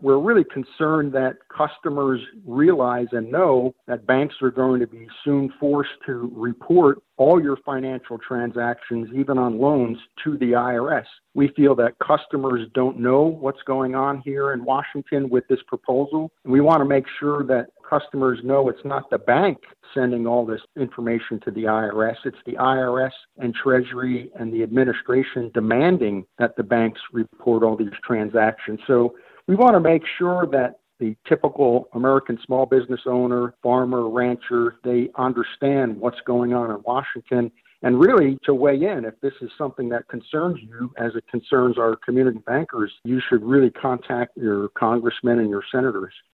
we're really concerned that customers realize and know that banks are going to be soon forced to report all your financial transactions, even on loans, to the IRS. We feel that customers don't know what's going on here in Washington with this proposal. And we want to make sure that customers know it's not the bank sending all this information to the IRS. It's the IRS and Treasury and the administration demanding that the banks report all these transactions. So we want to make sure that the typical American small business owner, farmer, rancher, they understand what's going on in Washington, and really to weigh in. If this is something that concerns you as it concerns our community bankers, you should really contact your congressmen and your senators.